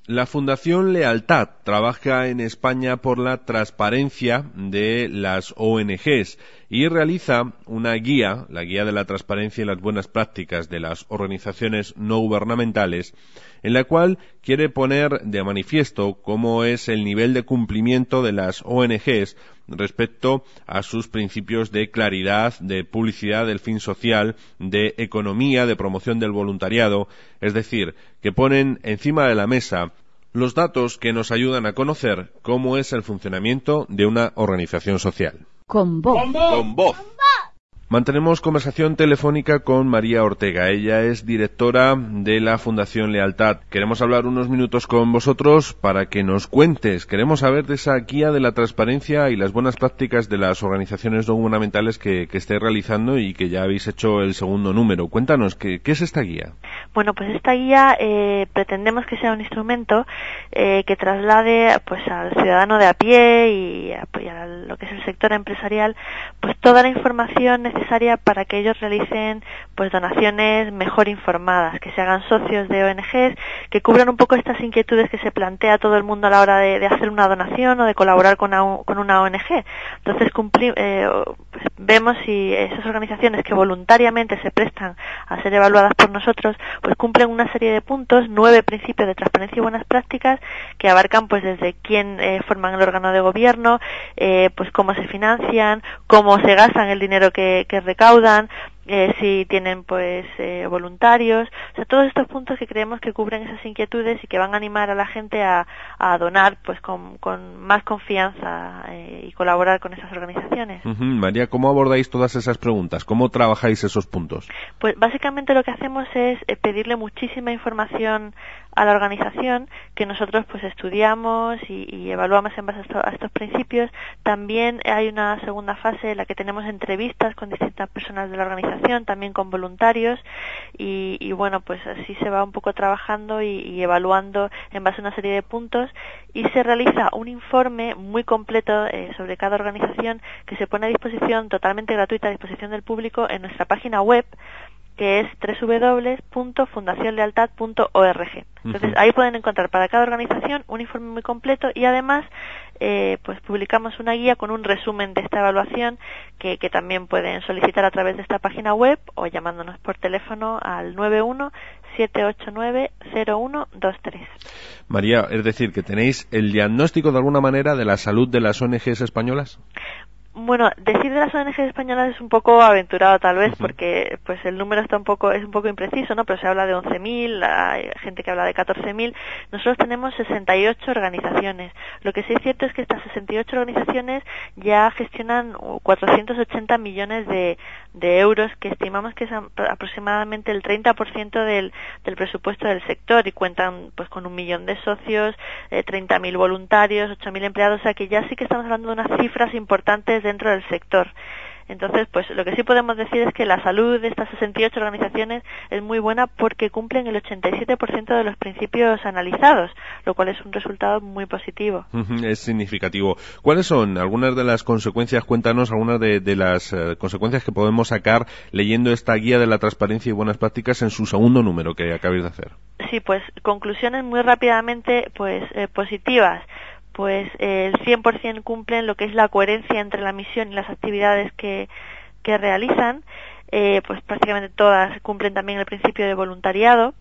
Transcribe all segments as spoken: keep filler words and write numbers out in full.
La Fundación Lealtad trabaja en España por la transparencia de las O N Ges y realiza una guía, la Guía de la Transparencia y las Buenas Prácticas de las Organizaciones No Gubernamentales, en la cual quiere poner de manifiesto cómo es el nivel de cumplimiento de las O N Ges respecto a sus principios de claridad, de publicidad del fin social, de economía, de promoción del voluntariado, es decir, que ponen encima de la mesa los datos que nos ayudan a conocer cómo es el funcionamiento de una organización social. Con voz. Con voz. Con voz. Mantenemos conversación telefónica con María Ortega. Ella es directora de la Fundación Lealtad. Queremos hablar unos minutos con vosotros para que nos cuentes. Queremos saber de esa guía de la transparencia y las buenas prácticas de las organizaciones no gubernamentales que, que estáis realizando y que ya habéis hecho el segundo número. Cuéntanos, ¿qué, qué es esta guía? Bueno, pues esta guía eh, pretendemos que sea un instrumento eh, que traslade pues al ciudadano de a pie y a, y a lo que es el sector empresarial pues toda la información necesaria necesaria para que ellos realicen pues donaciones mejor informadas, que se hagan socios de O N Ges, que cubran un poco estas inquietudes que se plantea todo el mundo a la hora de, de hacer una donación o de colaborar con una, con una O N Ge. Entonces cumpli, eh, pues, vemos si esas organizaciones que voluntariamente se prestan a ser evaluadas por nosotros pues cumplen una serie de puntos, nueve principios de transparencia y buenas prácticas que abarcan pues desde quién eh, forman el órgano de gobierno, eh, pues cómo se financian, cómo se gastan el dinero que que recaudan, eh, si tienen pues eh, voluntarios, o sea, todos estos puntos que creemos que cubren esas inquietudes y que van a animar a la gente a, a donar pues con, con más confianza eh, y colaborar con esas organizaciones. Uh-huh. María, ¿cómo abordáis todas esas preguntas? ¿Cómo trabajáis esos puntos? Pues básicamente lo que hacemos es eh, pedirle muchísima información a la organización que nosotros pues estudiamos y, y evaluamos en base a, esto, a estos principios. También hay una segunda fase en la que tenemos entrevistas con distintas personas de la organización, también con voluntarios y, y bueno, pues así se va un poco trabajando y, y evaluando en base a una serie de puntos y se realiza un informe muy completo eh, sobre cada organización que se pone a disposición, totalmente gratuita, a disposición del público en nuestra página web, que es doble u doble u doble u punto fundación lealtad punto org. Entonces, ahí pueden encontrar para cada organización un informe muy completo y además eh, pues publicamos una guía con un resumen de esta evaluación que, que también pueden solicitar a través de esta página web o llamándonos por teléfono al nueve uno siete ocho nueve cero uno dos tres. María, es decir, que tenéis el diagnóstico de alguna manera de la salud de las O N Ges españolas. Bueno, decir de las O N Ges españolas es un poco aventurado tal vez, uh-huh. porque pues el número está un poco es un poco impreciso, ¿no? Pero se habla de once mil, hay gente que habla de catorce mil. Nosotros tenemos sesenta y ocho organizaciones. Lo que sí es cierto es que estas sesenta y ocho organizaciones ya gestionan cuatrocientos ochenta millones de, de euros, que estimamos que es aproximadamente el treinta por ciento del, del presupuesto del sector y cuentan pues con un millón de socios, eh, treinta mil voluntarios, ocho mil empleados, o sea que ya sí que estamos hablando de unas cifras importantes dentro del sector. Entonces, pues lo que sí podemos decir es que la salud de estas sesenta y ocho organizaciones es muy buena porque cumplen el ochenta y siete por ciento de los principios analizados, lo cual es un resultado muy positivo. Es significativo. ¿Cuáles son algunas de las consecuencias? Cuéntanos algunas de, de las uh, consecuencias que podemos sacar leyendo esta guía de la transparencia y buenas prácticas en su segundo número que acabáis de hacer. Sí, pues conclusiones muy rápidamente pues eh, positivas. Pues eh, el cien por ciento cumplen lo que es la coherencia entre la misión y las actividades que, que realizan, eh, pues prácticamente todas cumplen también el principio de voluntariado.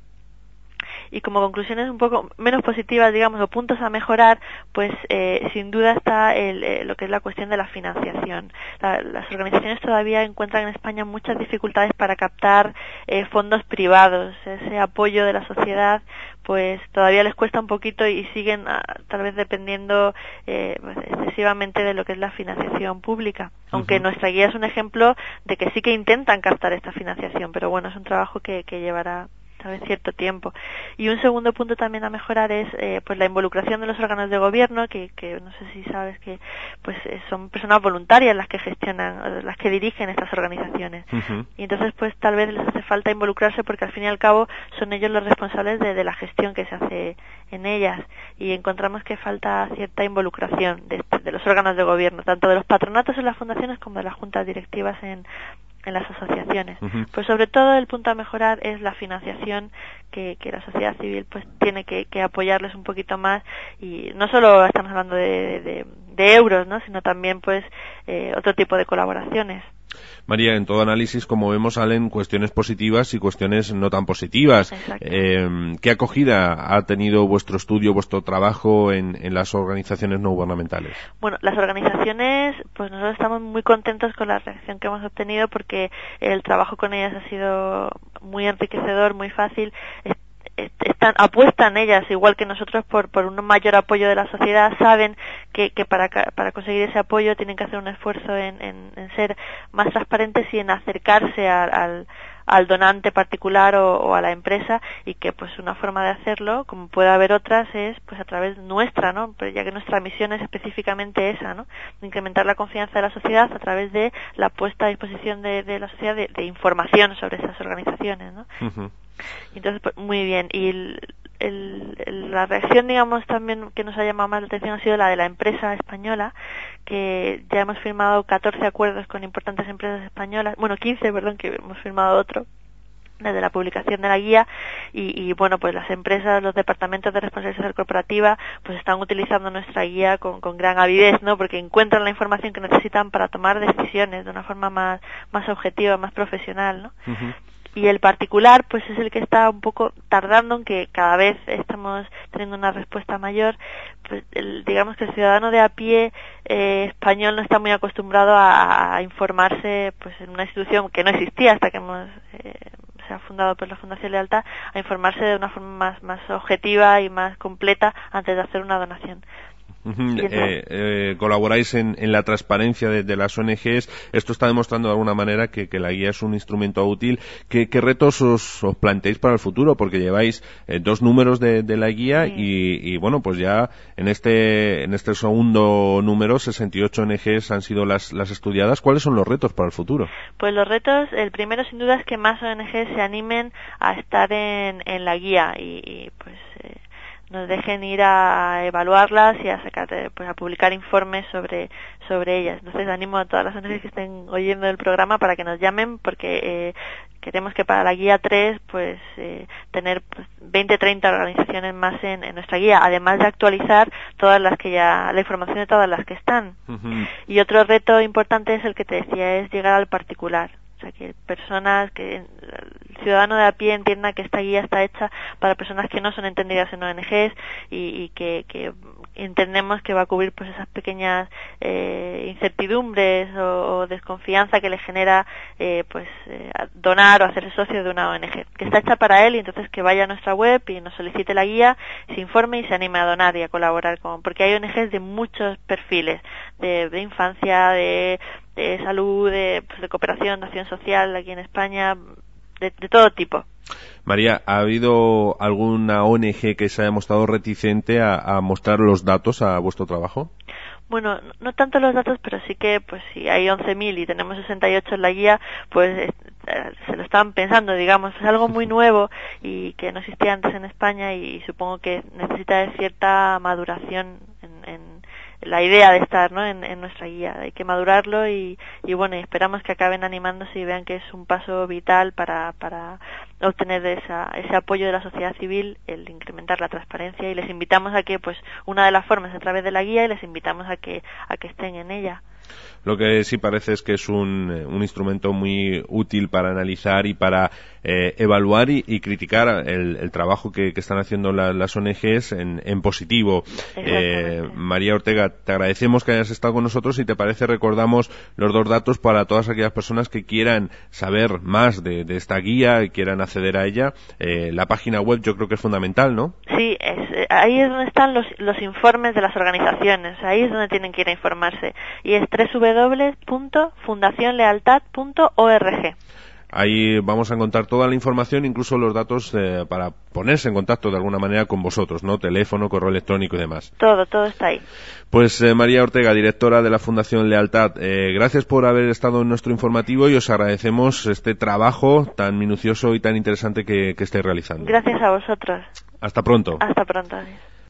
Y como conclusiones un poco menos positivas, digamos, o puntos a mejorar, pues eh, sin duda está el, eh, lo que es la cuestión de la financiación. La, las organizaciones todavía encuentran en España muchas dificultades para captar eh, fondos privados. Ese apoyo de la sociedad pues todavía les cuesta un poquito y siguen uh, tal vez dependiendo eh, pues, excesivamente de lo que es la financiación pública. Aunque uh-huh. nuestra guía es un ejemplo de que sí que intentan captar esta financiación, pero bueno, es un trabajo que, que llevará tal vez cierto tiempo. Y un segundo punto también a mejorar es eh, pues la involucración de los órganos de gobierno, que, que no sé si sabes que pues eh, son personas voluntarias las que gestionan, las que dirigen estas organizaciones. Uh-huh. Y entonces pues tal vez les hace falta involucrarse porque al fin y al cabo son ellos los responsables de, de la gestión que se hace en ellas, y encontramos que falta cierta involucración de, de los órganos de gobierno, tanto de los patronatos en las fundaciones como de las juntas directivas en en las asociaciones. Uh-huh. Pues sobre todo el punto a mejorar es la financiación, que, que la sociedad civil pues tiene que, que apoyarles un poquito más, y no solo estamos hablando de, de, de euros, ¿no?, sino también pues eh, otro tipo de colaboraciones. María, en todo análisis, como vemos, salen cuestiones positivas y cuestiones no tan positivas. Eh, ¿Qué acogida ha tenido vuestro estudio, vuestro trabajo en, en las organizaciones no gubernamentales? Bueno, las organizaciones, pues nosotros estamos muy contentos con la reacción que hemos obtenido, porque el trabajo con ellas ha sido muy enriquecedor, muy fácil. Están, apuestan ellas, igual que nosotros, por, por un mayor apoyo de la sociedad. Saben que, que para, para conseguir ese apoyo tienen que hacer un esfuerzo en, en, en ser más transparentes y en acercarse a, al, al donante particular o, o a la empresa, y que pues una forma de hacerlo, como puede haber otras, es pues a través nuestra, ¿no? Pero ya que nuestra misión es específicamente esa, ¿no?, de incrementar la confianza de la sociedad a través de la puesta a disposición de, de la sociedad de, de información sobre esas organizaciones, ¿no? Uh-huh. Entonces, pues, muy bien. Y el, el, el, la reacción, digamos, también que nos ha llamado más la atención ha sido la de la empresa española, que ya hemos firmado catorce acuerdos con importantes empresas españolas, bueno, quince, perdón, que hemos firmado otro desde la publicación de la guía, y, y bueno, pues las empresas, los departamentos de responsabilidad social corporativa, pues están utilizando nuestra guía con, con gran avidez, ¿no?, porque encuentran la información que necesitan para tomar decisiones de una forma más, más objetiva, más profesional, ¿no? Uh-huh. Y el particular, pues es el que está un poco tardando, en que cada vez estamos teniendo una respuesta mayor. Pues el, digamos que el ciudadano de a pie eh, español no está muy acostumbrado a, a informarse, pues en una institución que no existía hasta que hemos eh, se ha fundado pues la Fundación Lealtad, a informarse de una forma más, más objetiva y más completa antes de hacer una donación. Eh, eh, colaboráis en, en la transparencia de, de las O N Ges. Esto está demostrando de alguna manera que, que la guía es un instrumento útil. ¿Qué, qué retos os, os planteáis para el futuro? Porque lleváis eh, dos números de, de la guía, sí. y, y bueno, pues ya en este en este segundo número sesenta y ocho O N Ges han sido las, las estudiadas. ¿Cuáles son los retos para el futuro? Pues los retos, el primero sin duda es que más O N Ges se animen a estar en, en la guía, y, y pues eh, nos dejen ir a evaluarlas y a sacar, pues a publicar informes sobre sobre ellas. Entonces animo a todas las O N Ges que estén oyendo el programa para que nos llamen, porque eh, queremos que para la guía tres pues eh, tener pues, veinte, treinta organizaciones más en, en nuestra guía, además de actualizar todas las que ya, la información de todas las que están. Uh-huh. Y otro reto importante es el que te decía, es llegar al particular. O sea, que personas, que el ciudadano de a pie entienda que esta guía está hecha para personas que no son entendidas en O N Ges, y, y que, que entendemos que va a cubrir pues esas pequeñas eh, incertidumbres o, o desconfianza que le genera eh, pues eh, donar o hacerse socio de una O N Ge, que está hecha para él, y entonces que vaya a nuestra web y nos solicite la guía, se informe y se anime a donar y a colaborar con, porque hay O N Ges de muchos perfiles, de, de infancia, de de salud, de, pues, de cooperación, de acción social aquí en España, de, de todo tipo. María, ¿ha habido alguna O N Ge que se haya mostrado reticente a, a mostrar los datos a vuestro trabajo? Bueno, no, no tanto los datos, pero sí que, pues si hay once mil y tenemos sesenta y ocho en la guía, pues eh, se lo estaban pensando, digamos. Es algo muy nuevo y que no existía antes en España, y supongo que necesita de cierta maduración en, en la idea de estar, ¿no?, en, en nuestra guía. Hay que madurarlo, y, y bueno, y esperamos que acaben animándose y vean que es un paso vital para, para obtener esa, ese apoyo de la sociedad civil, el incrementar la transparencia, y les invitamos a que, pues, una de las formas es a través de la guía, y les invitamos a que, a que estén en ella. Lo que sí parece es que es un, un instrumento muy útil para analizar y para eh, evaluar y, y criticar el, el trabajo que, que están haciendo la, las O N Ges en, en positivo. Eh, María Ortega, te agradecemos que hayas estado con nosotros. Si te parece, recordamos los dos datos para todas aquellas personas que quieran saber más de, de esta guía y quieran acceder a ella. Eh, la página web yo creo que es fundamental, ¿no? Sí, es, ahí es donde están los, los informes de las organizaciones, ahí es donde tienen que ir a informarse, y es doble u doble u doble u punto fundación lealtad punto org. Ahí vamos a encontrar toda la información, incluso los datos eh, para ponerse en contacto de alguna manera con vosotros, ¿no? Teléfono, correo electrónico y demás. Todo, todo está ahí. Pues eh, María Ortega, directora de la Fundación Lealtad, eh, gracias por haber estado en nuestro informativo, y os agradecemos este trabajo tan minucioso y tan interesante que, que estáis realizando. Gracias a vosotros. Hasta pronto. Hasta pronto.